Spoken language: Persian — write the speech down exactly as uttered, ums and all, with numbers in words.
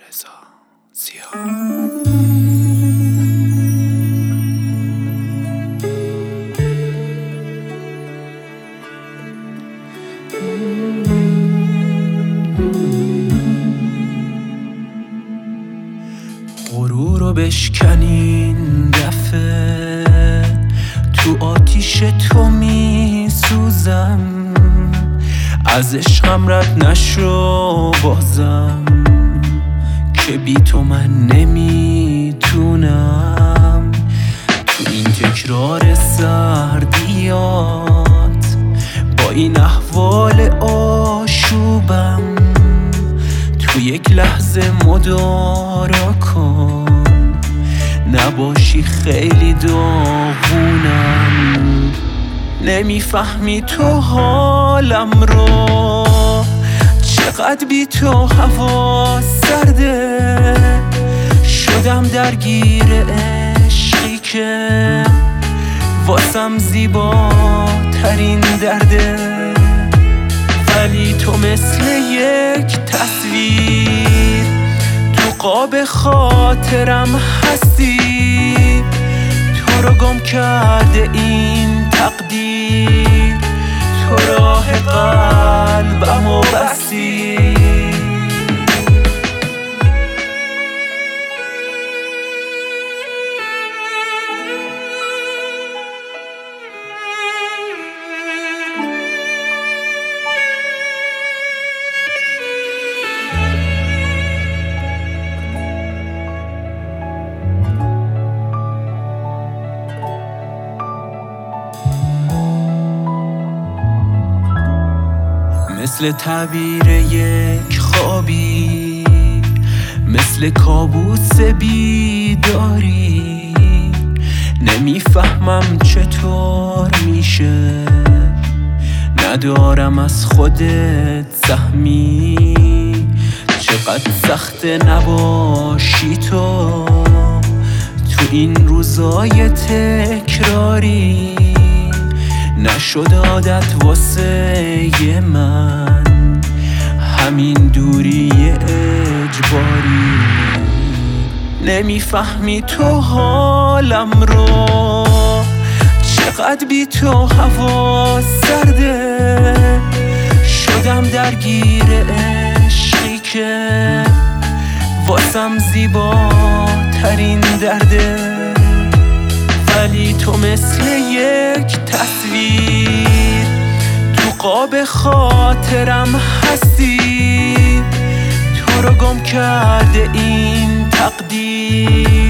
رضا ضیا. غرور رو بشکنین دفعه، تو آتیش تو می سوزم، از عشقم رد نشو بازم، که بی تو من نمیتونم. تو این تکرار سردیات با این احوال آشوبم، تو یک لحظه مدارا کن، نباشی خیلی داغونم. نمیفهمی تو حالم رو، چقدر بی تو هوا سرده، شدم درگیر عشقی که واسم زیباترین درده. ولی تو مثل یک تصویر تو قاب خاطرم هستی، تو رو گم کرده این تقدیر، تو راه قلبمو بستی. مثل تعبیر یک خوابی، مثل کابوس بیداری، نمیفهمم چطور میشه ندارم از خودت سهمی. چقدر سخت نباشی تو تو این روزای تکراری، نشد عادت واسه من همین دوری اجباری. نمیفهمی تو حالم رو، چقدر بی تو هوا سرده، شدم درگیر عشقی که واسم زیباترین درده. ولی تو مثل یک تصویر تو قاب خاطرم هستی، تو رو گم کرده این تقدیر.